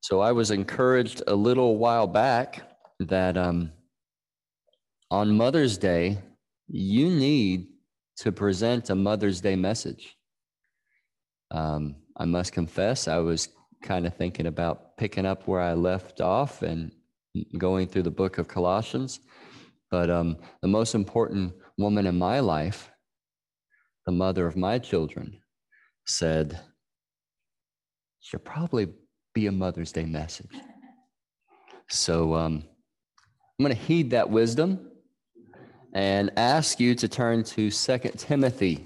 So I was encouraged a little while back that on Mother's Day, you need to present a Mother's Day message. I must confess, I was kind of thinking about picking up where I left off and going through the book of Colossians. But the most important woman in my life, the mother of my children, said, should probably be a Mother's Day message. So I'm going to heed that wisdom and ask you to turn to 2 Timothy.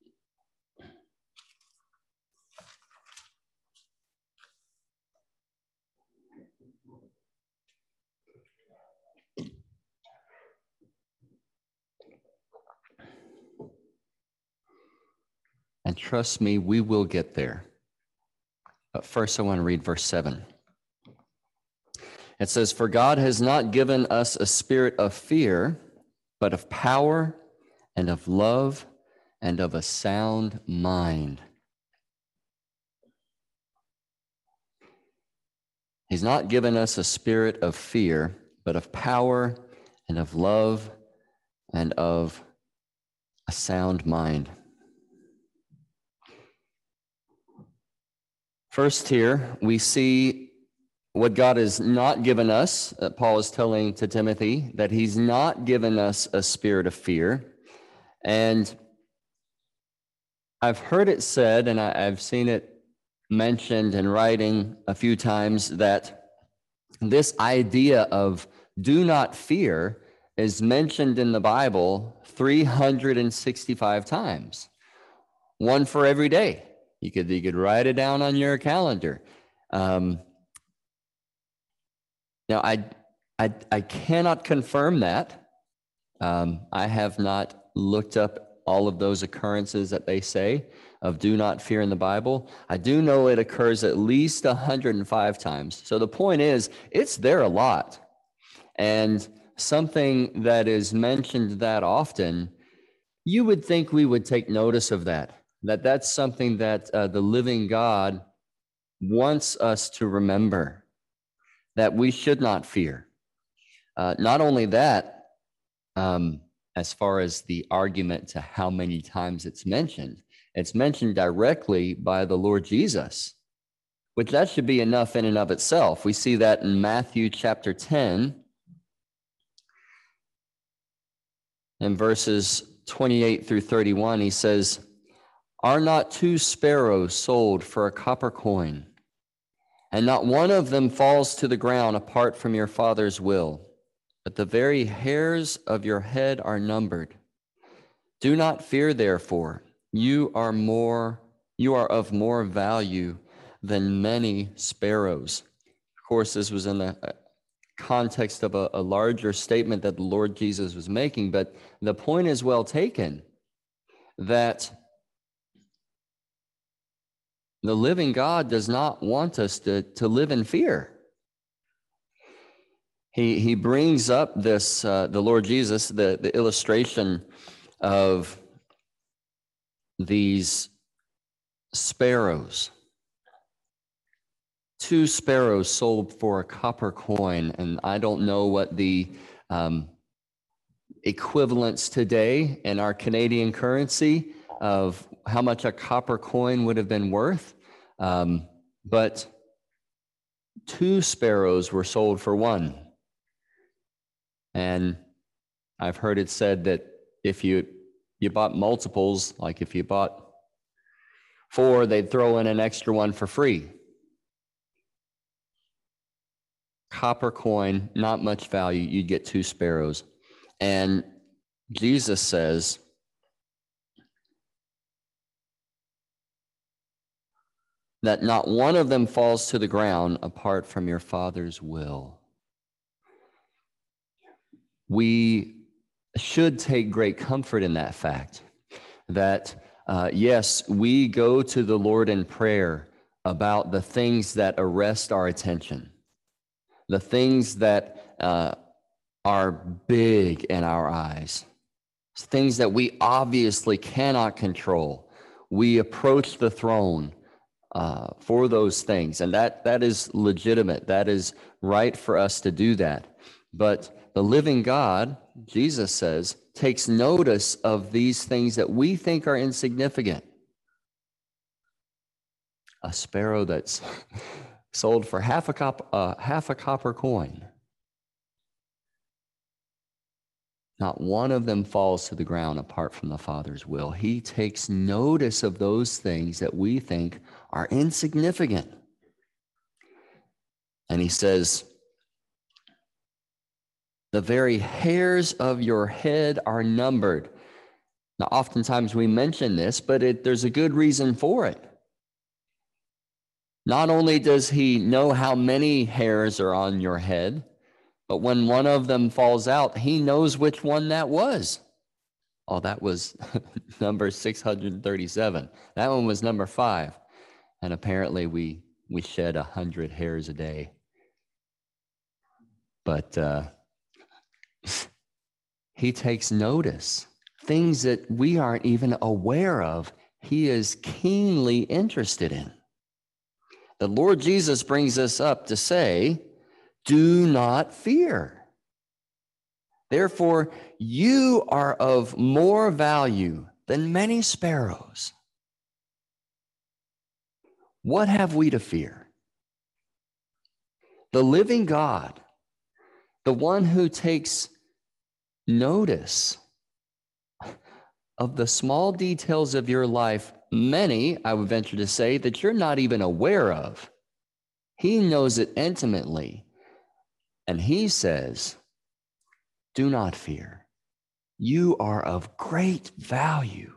And trust me, we will get there. But first I want to read verse 7. It says, "For God has not given us a spirit of fear, but of power and of love and of a sound mind." He's not given us a spirit of fear, but of power and of love and of a sound mind. First here, we see what God has not given us. Paul is telling to Timothy that he's not given us a spirit of fear. And I've heard it said, and I've seen it mentioned in writing a few times, that this idea of do not fear is mentioned in the Bible 365 times, one for every day. You could write it down on your calendar. Now, I cannot confirm that. I have not looked up all of those occurrences that they say of do not fear in the Bible. I do know it occurs at least 105 times. So the point is, it's there a lot. And something that is mentioned that often, you would think we would take notice of that. That's something that the living God wants us to remember, that we should not fear. Not only that, as far as the argument to how many times it's mentioned directly by the Lord Jesus, which that should be enough in and of itself. We see that in Matthew chapter 10, in verses 28 through 31, he says, "Are not 2 sparrows sold for a copper coin? And not one of them falls to the ground apart from your Father's will. But the very hairs of your head are numbered. Do not fear, therefore. You are of more value than many sparrows." Of course, this was in the context of a larger statement that the Lord Jesus was making, but the point is well taken, that the living God does not want us to live in fear. He brings up this, the Lord Jesus, the illustration of these sparrows. 2 sparrows sold for a copper coin, and I don't know what the equivalents today in our Canadian currency of how much a copper coin would have been worth, but 2 sparrows were sold for 1. And I've heard it said that if you bought multiples, like if you bought 4, they'd throw in an extra 1 for free. Copper coin, not much value, you'd get 2 sparrows. And Jesus says, that not one of them falls to the ground apart from your Father's will. We should take great comfort in that fact, that yes, we go to the Lord in prayer about the things that arrest our attention, the things that are big in our eyes, things that we obviously cannot control. We approach the throne for those things. And that is legitimate. That is right for us to do that. But the living God, Jesus says, takes notice of these things that we think are insignificant. A sparrow that's sold for half a copper coin. Not one of them falls to the ground apart from the Father's will. He takes notice of those things that we think are insignificant. And he says, the very hairs of your head are numbered. Now, oftentimes we mention this, but there's a good reason for it. Not only does he know how many hairs are on your head, but when one of them falls out, he knows which one that was. Oh, that was number 637. That one was number 5. And apparently we shed 100 hairs a day. But he takes notice. Things that we aren't even aware of, he is keenly interested in. The Lord Jesus brings us up to say, do not fear. Therefore, you are of more value than many sparrows. What have we to fear? The living God, the one who takes notice of the small details of your life, many, I would venture to say, that you're not even aware of. He knows it intimately. And he says, do not fear. You are of great value.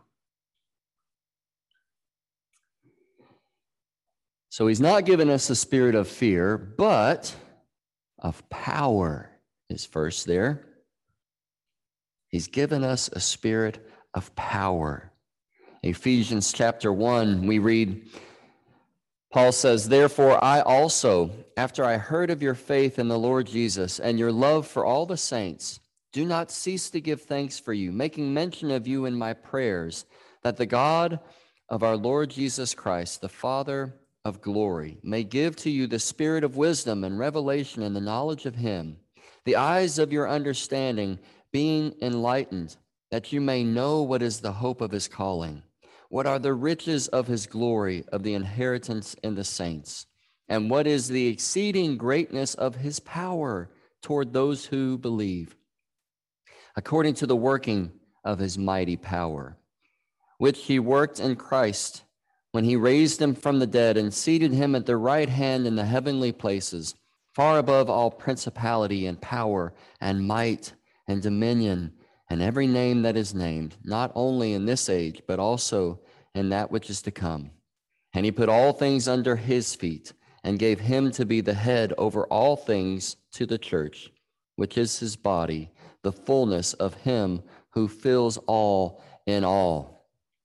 So he's not given us a spirit of fear, but of power is first there. He's given us a spirit of power. Ephesians chapter 1, we read, Paul says, therefore I also, after I heard of your faith in the Lord Jesus and your love for all the saints, do not cease to give thanks for you, making mention of you in my prayers, that the God of our Lord Jesus Christ, the Father of glory, may give to you the spirit of wisdom and revelation in the knowledge of him, the eyes of your understanding being enlightened, that you may know what is the hope of his calling, what are the riches of his glory, of the inheritance in the saints, and what is the exceeding greatness of his power toward those who believe, according to the working of his mighty power, which he worked in Christ when he raised him from the dead and seated him at the right hand in the heavenly places, far above all principality and power and might and dominion and every name that is named, not only in this age, but also in that which is to come. And he put all things under his feet and gave him to be the head over all things to the church, which is his body, the fullness of him who fills all in all.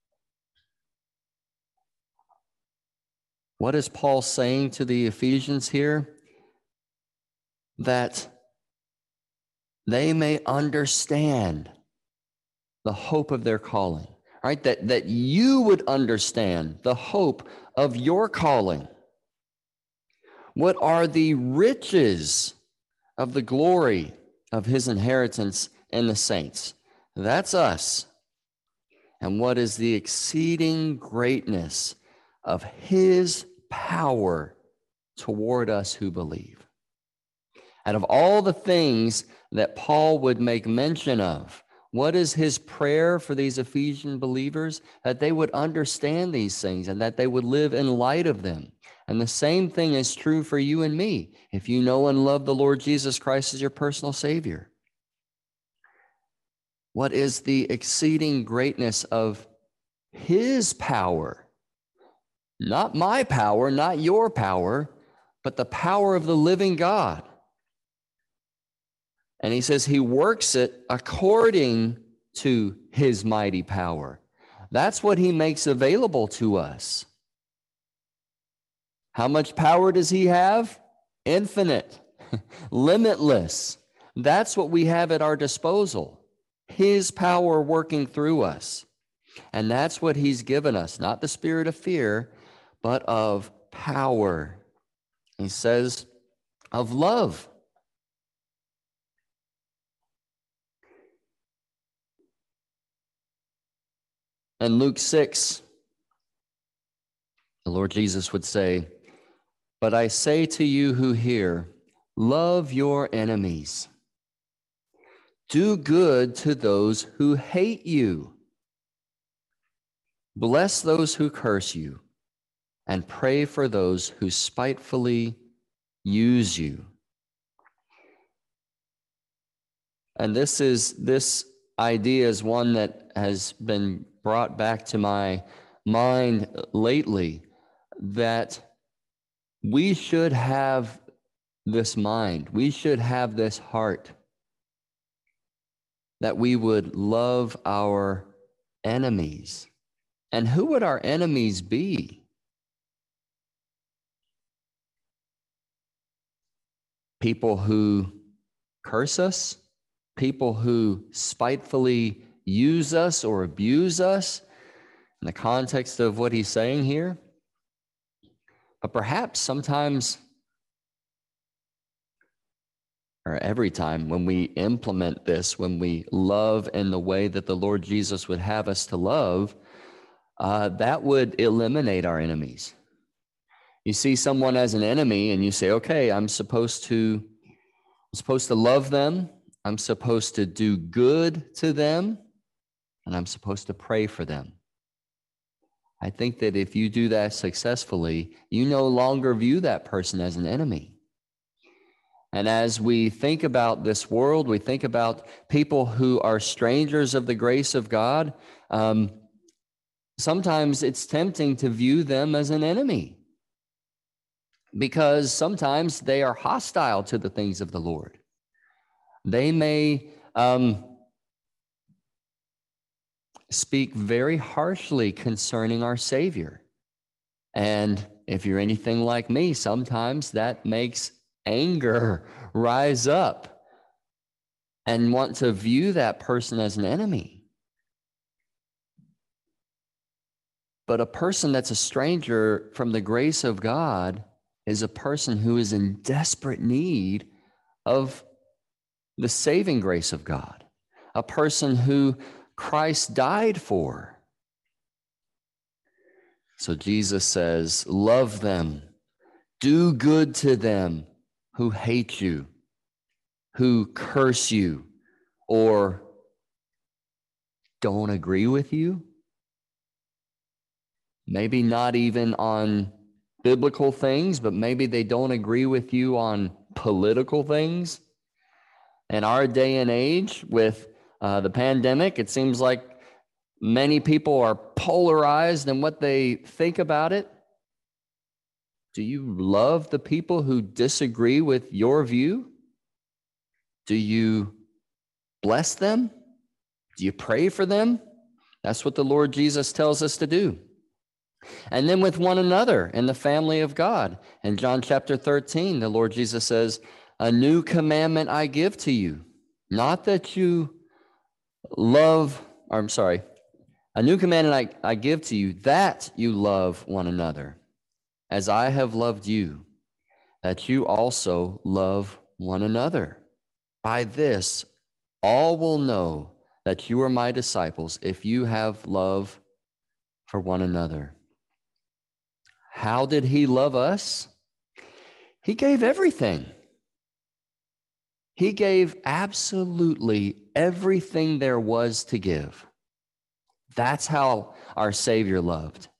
What is Paul saying to the Ephesians here? That they may understand the hope of their calling, right? That you would understand the hope of your calling. What are the riches of the glory of his inheritance in the saints? That's us. And what is the exceeding greatness of his power toward us who believe? Out of all the things that Paul would make mention of, what is his prayer for these Ephesian believers? That they would understand these things and that they would live in light of them. And the same thing is true for you and me, if you know and love the Lord Jesus Christ as your personal Savior. What is the exceeding greatness of his power? Not my power, not your power, but the power of the living God. And he says he works it according to his mighty power. That's what he makes available to us. How much power does he have? Infinite, limitless. That's what we have at our disposal. His power working through us. And that's what he's given us, not the spirit of fear, but of power. He says of love. In Luke 6, the Lord Jesus would say, "But I say to you who hear, love your enemies. Do good to those who hate you. Bless those who curse you, and pray for those who spitefully use you." And this idea is one that has been brought back to my mind lately, that we should have this mind, we should have this heart, that we would love our enemies. And who would our enemies be? People who curse us, people who spitefully use us or abuse us in the context of what he's saying here. But perhaps sometimes, or every time, when we implement this, when we love in the way that the Lord Jesus would have us to love, that would eliminate our enemies. You see someone as an enemy and you say, okay, I'm supposed to love them, I'm supposed to do good to them, and I'm supposed to pray for them. I think that if you do that successfully, you no longer view that person as an enemy. And as we think about this world, we think about people who are strangers of the grace of God, sometimes it's tempting to view them as an enemy, because sometimes they are hostile to the things of the Lord. They may speak very harshly concerning our Savior. And if you're anything like me, sometimes that makes anger rise up and want to view that person as an enemy. But a person that's a stranger from the grace of God is a person who is in desperate need of the saving grace of God, a person who Christ died for. So Jesus says, love them, do good to them who hate you, who curse you, or don't agree with you. Maybe not even on biblical things, but maybe they don't agree with you on political things. In our day and age with the pandemic, it seems like many people are polarized in what they think about it. Do you love the people who disagree with your view? Do you bless them? Do you pray for them? That's what the Lord Jesus tells us to do. And then with one another in the family of God. In John chapter 13, the Lord Jesus says, a new commandment I give to you, not that you love, or I'm sorry, a new commandment I give to you, that you love one another, as I have loved you, that you also love one another. By this, all will know that you are my disciples if you have love for one another. How did he love us? He gave everything. He gave absolutely everything there was to give. That's how our Savior loved.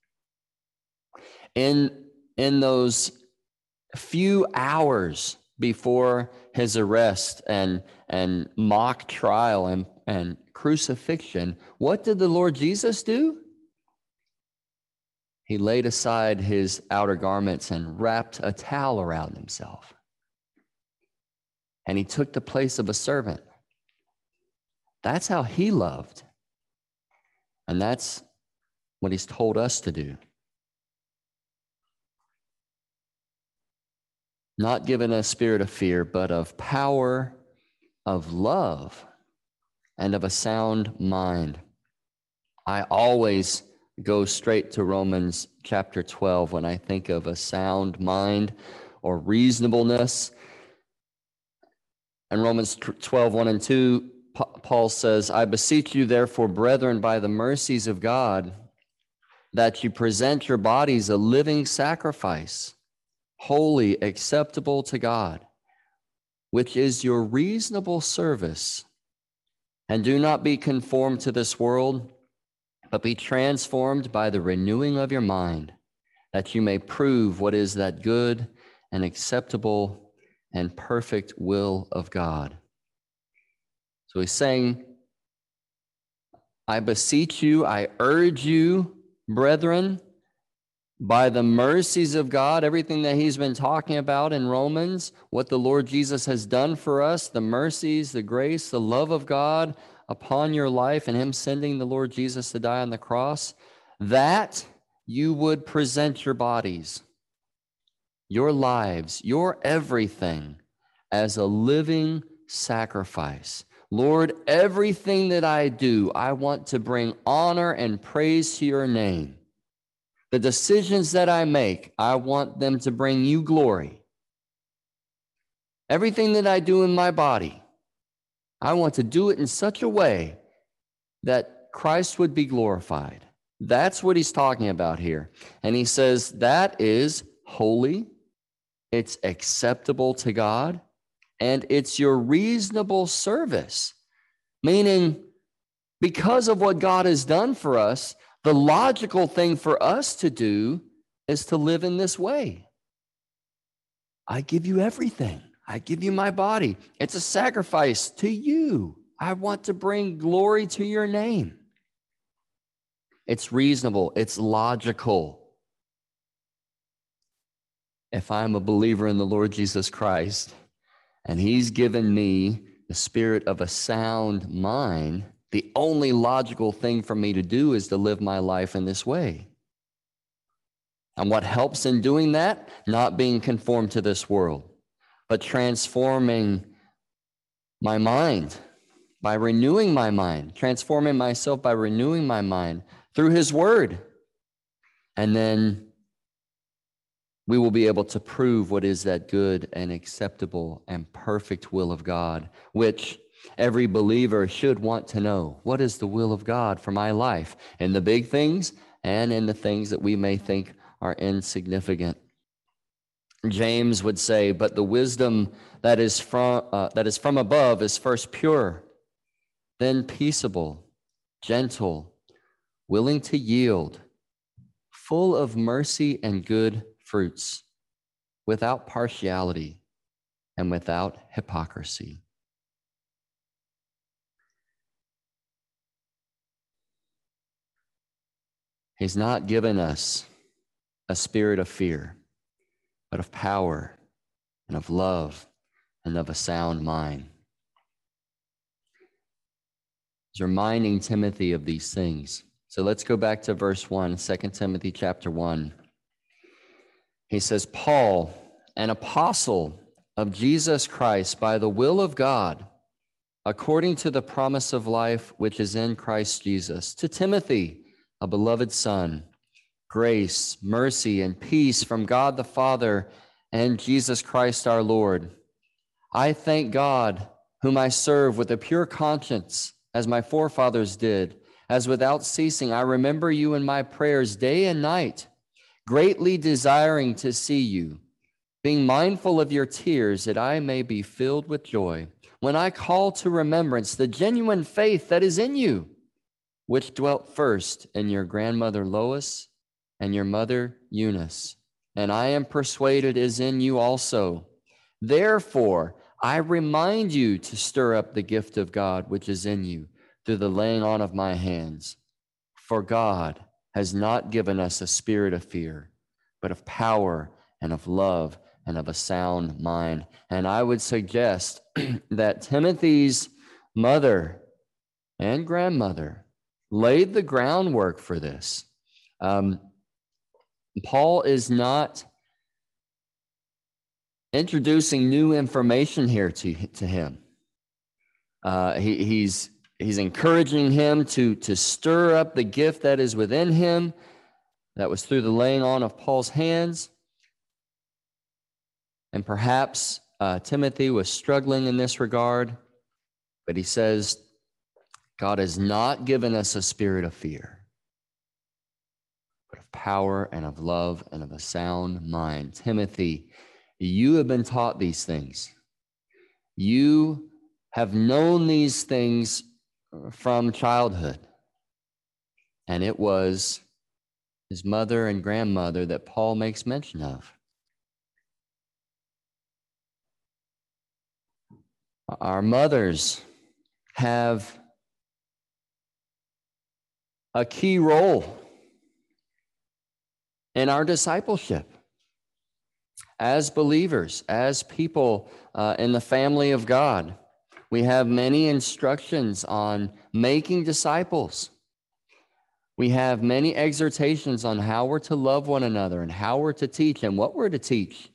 In those few hours before his arrest and mock trial and crucifixion, what did the Lord Jesus do? He laid aside his outer garments and wrapped a towel around himself. And he took the place of a servant. That's how he loved. And that's what he's told us to do. Not given a spirit of fear, but of power, of love, and of a sound mind. I always go straight to Romans chapter 12 when I think of a sound mind or reasonableness. In Romans 12, 1 and 2, Paul says, I beseech you, therefore, brethren, by the mercies of God, that you present your bodies a living sacrifice, holy, acceptable to God, which is your reasonable service. And do not be conformed to this world, but be transformed by the renewing of your mind, that you may prove what is that good and acceptable and perfect will of God. So he's saying, I beseech you, I urge you, brethren, by the mercies of God, everything that he's been talking about in Romans, what the Lord Jesus has done for us, the mercies, the grace, the love of God upon your life, and him sending the Lord Jesus to die on the cross, that you would present your bodies, your lives, your everything as a living sacrifice. Lord, everything that I do, I want to bring honor and praise to your name. The decisions that I make, I want them to bring you glory. Everything that I do in my body, I want to do it in such a way that Christ would be glorified. That's what he's talking about here. And he says that is holy, it's acceptable to God, and it's your reasonable service. Meaning, because of what God has done for us, the logical thing for us to do is to live in this way. I give you everything. I give you my body. It's a sacrifice to you. I want to bring glory to your name. It's reasonable. It's logical. If I'm a believer in the Lord Jesus Christ, and he's given me the spirit of a sound mind, the only logical thing for me to do is to live my life in this way. And what helps in doing that? Not being conformed to this world, but transforming my mind by renewing my mind, transforming myself by renewing my mind through his word. And then we will be able to prove what is that good and acceptable and perfect will of God, which every believer should want to know. What is the will of God for my life, in the big things and in the things that we may think are insignificant? James would say, but the wisdom that is from above is first pure, then peaceable, gentle, willing to yield, full of mercy and good fruits, without partiality and without hypocrisy. He's not given us a spirit of fear, but of power and of love and of a sound mind. He's reminding Timothy of these things. So let's go back to verse 1, 2 Timothy chapter 1. He says, Paul, an apostle of Jesus Christ by the will of God, according to the promise of life which is in Christ Jesus, to Timothy, a beloved son, grace, mercy, and peace from God the Father and Jesus Christ our Lord. I thank God, whom I serve with a pure conscience, as my forefathers did, as without ceasing I remember you in my prayers day and night, greatly desiring to see you, being mindful of your tears, that I may be filled with joy, when I call to remembrance the genuine faith that is in you, which dwelt first in your grandmother Lois and your mother Eunice, and I am persuaded is in you also. Therefore, I remind you to stir up the gift of God which is in you through the laying on of my hands. For God has not given us a spirit of fear, but of power and of love and of a sound mind. And I would suggest that Timothy's mother and grandmother laid the groundwork for this. Paul is not introducing new information here to him. He's he's encouraging him to stir up the gift that is within him. That was through the laying on of Paul's hands. And perhaps Timothy was struggling in this regard, but he says, God has not given us a spirit of fear, but of power and of love and of a sound mind. Timothy, you have been taught these things. You have known these things from childhood. And it was his mother and grandmother that Paul makes mention of. Our mothers have a key role in our discipleship as believers, as people in the family of God. We have many instructions on making disciples. We have many exhortations on how we're to love one another and how we're to teach and what we're to teach.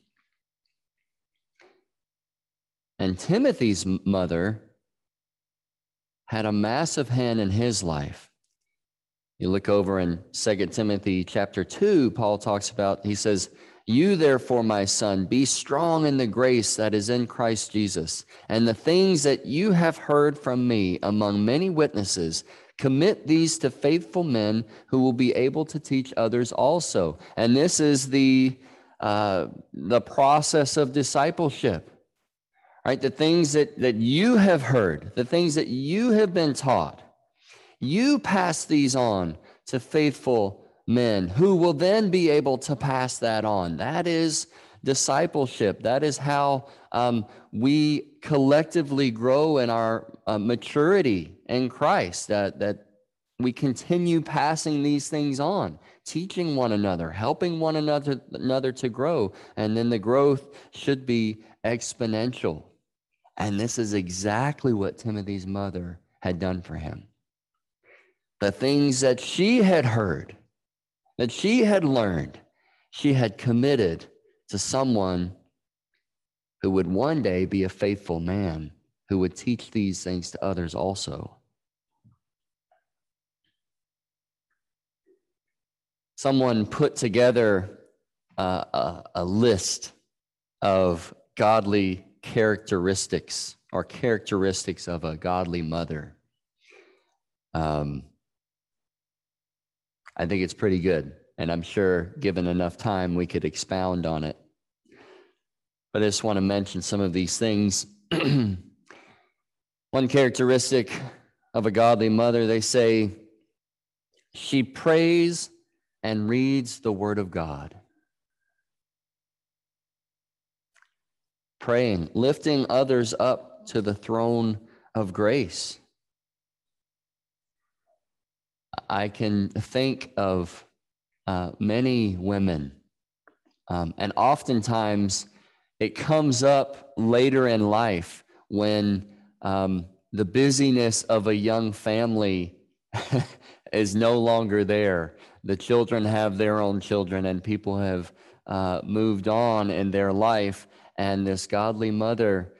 And Timothy's mother had a massive hand in his life. You look over in 2 Timothy chapter 2, Paul talks about, he says, you therefore, my son, be strong in the grace that is in Christ Jesus, and the things that you have heard from me among many witnesses, commit these to faithful men who will be able to teach others also. And this is the process of discipleship. Right? The things that you have heard, the things that you have been taught, you pass these on to faithful men who will then be able to pass that on. That is discipleship. That is how we collectively grow in our maturity in Christ, that we continue passing these things on, teaching one another, helping one another to grow, and then the growth should be exponential. And this is exactly what Timothy's mother had done for him. The things that she had heard, that she had learned, she had committed to someone who would one day be a faithful man, who would teach these things to others also. Someone put together a list of godly characteristics or characteristics of a godly mother. I think it's pretty good, and I'm sure given enough time we could expound on it. But I just want to mention some of these things. One characteristic of a godly mother, they say, she prays and reads the Word of God. Praying, lifting others up to the throne of grace. I can think of many women, and oftentimes it comes up later in life when the busyness of a young family is no longer there. The children have their own children, and people have moved on in their life, and this godly mother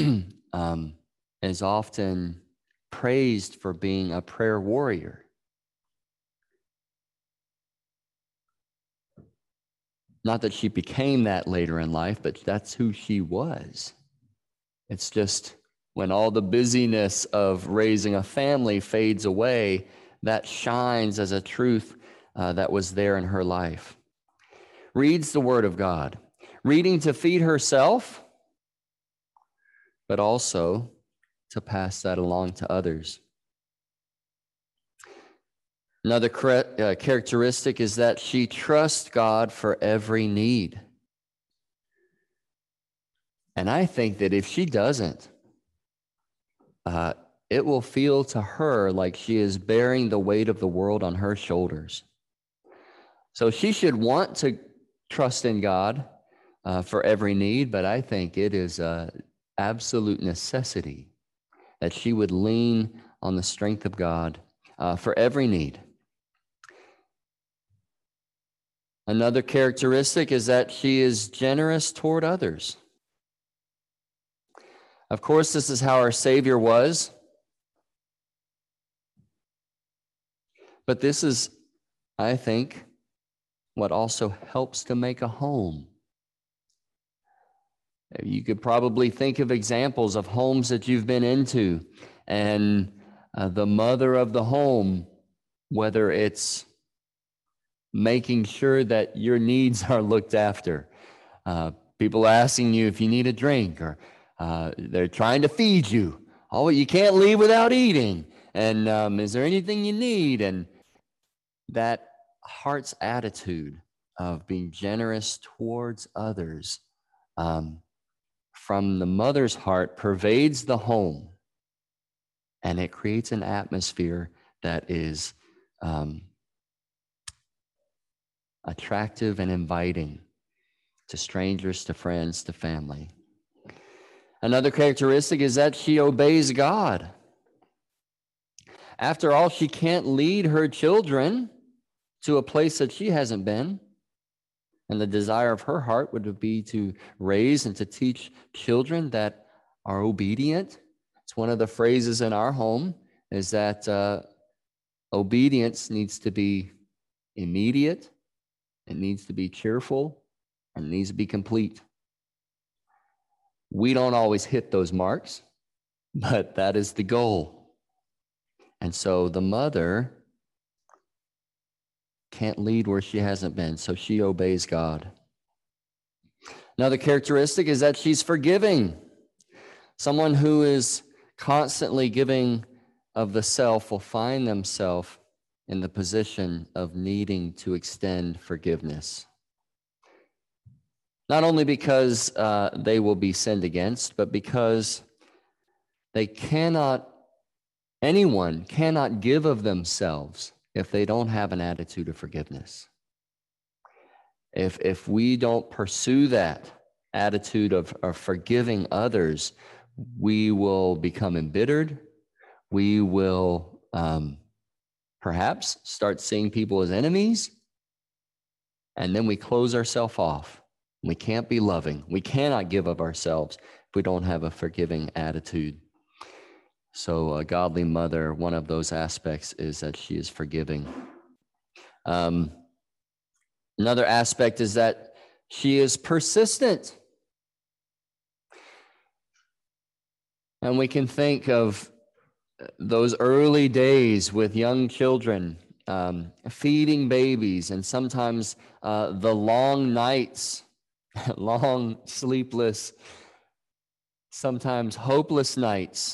is often praised for being a prayer warrior. Not that she became that later in life, but that's who she was. It's just when all the busyness of raising a family fades away, that shines as a truth that was there in her life. Reads the Word of God, reading to feed herself, but also to pass that along to others. Another characteristic is that she trusts God for every need. And I think that if she doesn't, it will feel to her like she is bearing the weight of the world on her shoulders. So she should want to trust in God for every need, but I think it is an absolute necessity that she would lean on the strength of God for every need. Another characteristic is that she is generous toward others. Of course, this is how our Savior was. But this is, I think, what also helps to make a home. You could probably think of examples of homes that you've been into, and the mother of the home, whether it's making sure that your needs are looked after, people asking you if you need a drink, or they're trying to feed you. Oh, you can't leave without eating. And is there anything you need? And that heart's attitude of being generous towards others from the mother's heart pervades the home, and it creates an atmosphere that is attractive and inviting to strangers, to friends, to family. Another characteristic is that she obeys God. After all, she can't lead her children to a place that she hasn't been. And the desire of her heart would be to raise and to teach children that are obedient. It's one of the phrases in our home is that obedience needs to be immediate, it needs to be cheerful, and it needs to be complete. We don't always hit those marks, but that is the goal. And so the mother can't lead where she hasn't been, so she obeys God. Another characteristic is that she's forgiving. Someone who is constantly giving of the self will find themselves in the position of needing to extend forgiveness. Not only because they will be sinned against, but because anyone cannot give of themselves if they don't have an attitude of forgiveness. If we don't pursue that attitude of forgiving others, we will become embittered. We will perhaps start seeing people as enemies. And then we close ourselves off. We can't be loving. We cannot give of ourselves if we don't have a forgiving attitude. So a godly mother, one of those aspects is that she is forgiving. Another aspect is that she is persistent. And we can think of those early days with young children, feeding babies, and sometimes the long nights, long sleepless, sometimes hopeless nights.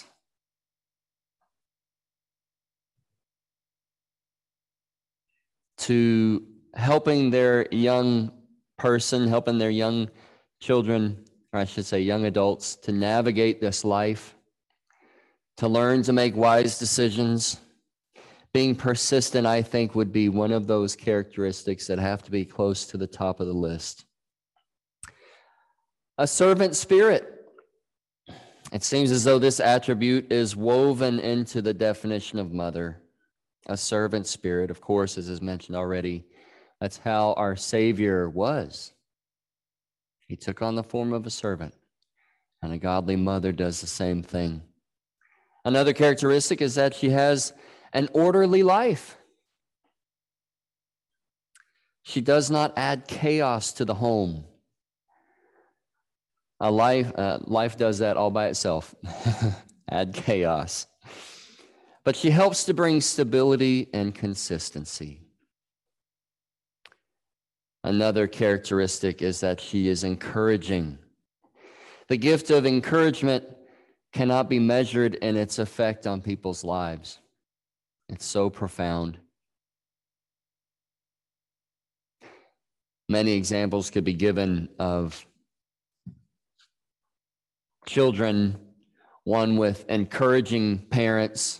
To helping their young children, or I should say young adults, to navigate this life, to learn to make wise decisions. Being persistent, I think, would be one of those characteristics that have to be close to the top of the list. A servant spirit. It seems as though this attribute is woven into the definition of mother. A servant spirit, of course, as is mentioned already, that's how our Savior was. He took on the form of a servant, and a godly mother does the same thing. Another characteristic is that she has an orderly life. She does not add chaos to the home. Life does that all by itself, add chaos. But she helps to bring stability and consistency. Another characteristic is that she is encouraging. The gift of encouragement cannot be measured in its effect on people's lives. It's so profound. Many examples could be given of children, one with encouraging parents,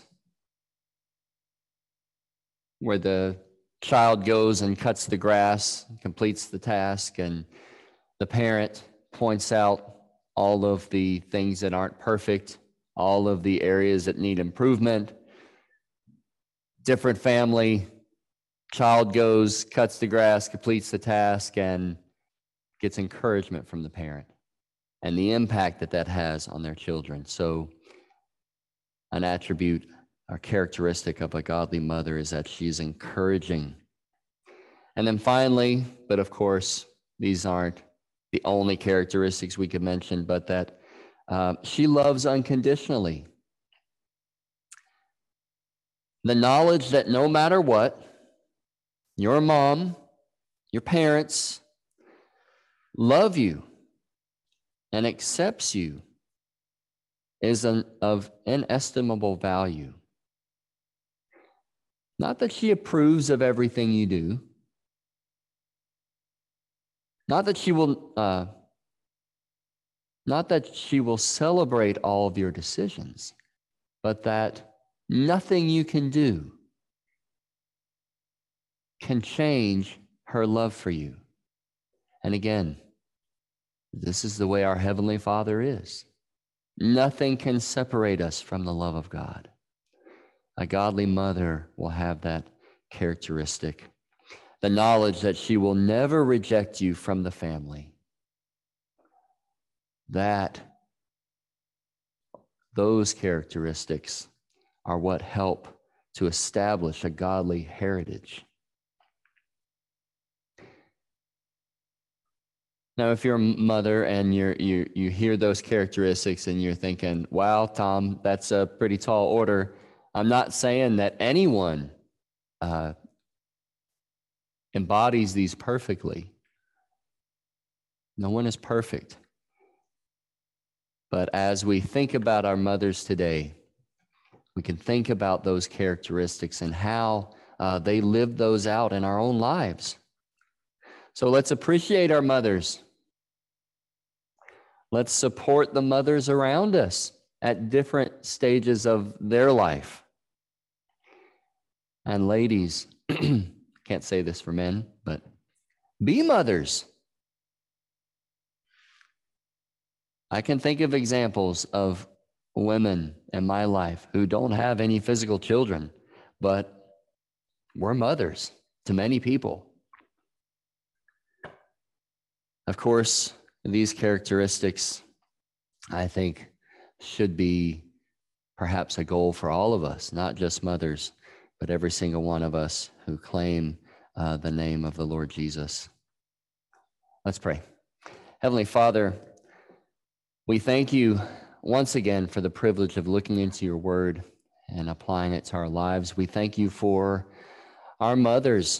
where the child goes and cuts the grass, completes the task, and the parent points out all of the things that aren't perfect, all of the areas that need improvement. Different family, child goes, cuts the grass, completes the task, and gets encouragement from the parent and the impact that that has on their children. So an attribute Our characteristic of a godly mother is that she's encouraging. And then finally, but of course, these aren't the only characteristics we could mention, but that she loves unconditionally. The knowledge that no matter what, your mom, your parents love you and accepts you is of inestimable value. Not that she approves of everything you do, not that she will celebrate all of your decisions, but that nothing you can do can change her love for you. And again, this is the way our Heavenly Father is. Nothing can separate us from the love of God. A godly mother will have that characteristic. The knowledge that she will never reject you from the family. Those characteristics are what help to establish a godly heritage. Now, if you're a mother and you hear those characteristics and you're thinking, wow, Tom, that's a pretty tall order. I'm not saying that anyone embodies these perfectly. No one is perfect. But as we think about our mothers today, we can think about those characteristics and how they live those out in our own lives. So let's appreciate our mothers. Let's support the mothers around us at different stages of their life. And ladies, can't say this for men, but be mothers. I can think of examples of women in my life who don't have any physical children, but were mothers to many people. Of course, these characteristics, I think, should be perhaps a goal for all of us, not just mothers, but every single one of us who claim the name of the Lord Jesus. Let's pray. Heavenly Father, we thank you once again for the privilege of looking into your word and applying it to our lives. We thank you for our mothers,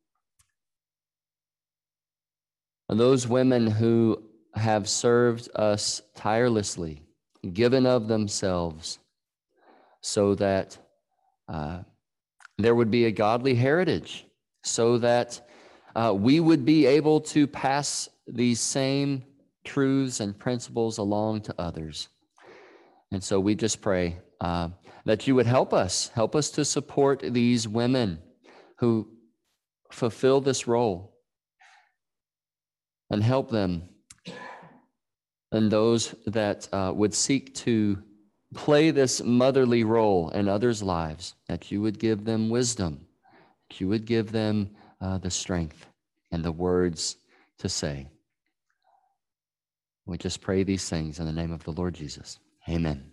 those women who have served us tirelessly, given of themselves, so that there would be a godly heritage, so that we would be able to pass these same truths and principles along to others. And so we just pray that you would help us to support these women who fulfill this role, and help them and those that would seek to play this motherly role in others' lives, that you would give them wisdom, that you would give them the strength and the words to say. We just pray these things in the name of the Lord Jesus. Amen.